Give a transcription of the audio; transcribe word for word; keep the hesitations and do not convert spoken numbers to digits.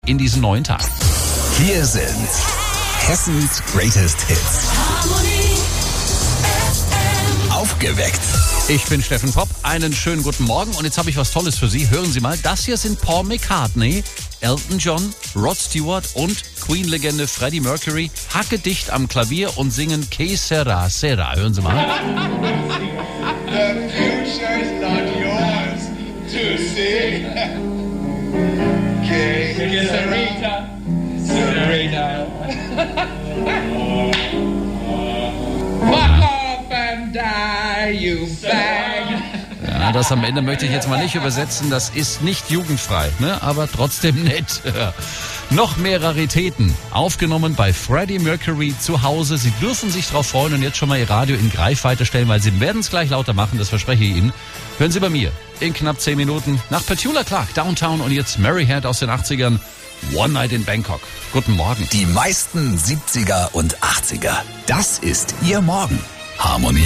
in diesen neuen Tag. Hier sind Hessens Greatest Hits. Aufgeweckt. Ich bin Steffen Popp, einen schönen guten Morgen und jetzt habe ich was Tolles für Sie. Hören Sie mal, das hier sind Paul McCartney, Elton John, Rod Stewart und Queen-Legende Freddie Mercury, hackedicht am Klavier und singen Que Sera, Sera. Hören Sie mal. The future's not yours to see. Que Serita, Serita. Fuck off and die, you bag. Ja, das am Ende möchte ich jetzt mal nicht übersetzen, das ist nicht jugendfrei, ne? Aber trotzdem nett. Noch mehr Raritäten, aufgenommen bei Freddie Mercury zu Hause. Sie dürfen sich drauf freuen und jetzt schon mal Ihr Radio in Greifweite stellen, weil Sie werden es gleich lauter machen, das verspreche ich Ihnen. Hören Sie bei mir in knapp zehn Minuten nach Petula Clark, Downtown und jetzt Mary Head aus den achtzigern, One Night in Bangkok. Guten Morgen. Die meisten siebziger und achtziger. Das ist Ihr Morgen. Harmonie.